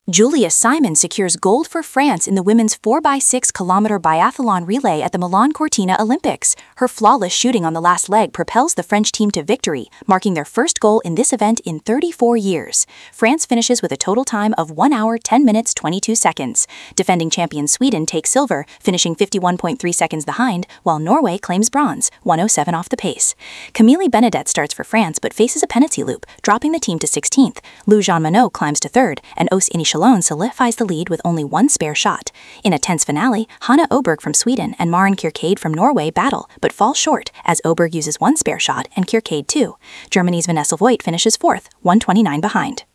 Julia Simon secures gold for France in the women's 4x6-kilometer biathlon relay at the Milan Cortina Olympics. Her flawless shooting on the last leg propels the French team to victory, marking their first goal in this event in 34 years. France finishes with a total time of 1 hour 10 minutes 22 seconds. Defending champion Sweden takes silver, finishing 51.3 seconds behind, while Norway claims bronze, 107 off the pace. Camille Benedette starts for France but faces a penalty loop, dropping the team to 16th. Lou Jean Monod climbs to 3rd, and Os Initial solidifies the lead with only one spare shot. In a tense finale, Hanna Oberg from Sweden and Maren Kierkegaard from Norway battle, but fall short as Oberg uses one spare shot and Kierkegaard 2. Germany's Vanessa Voigt finishes 4th, 129 behind.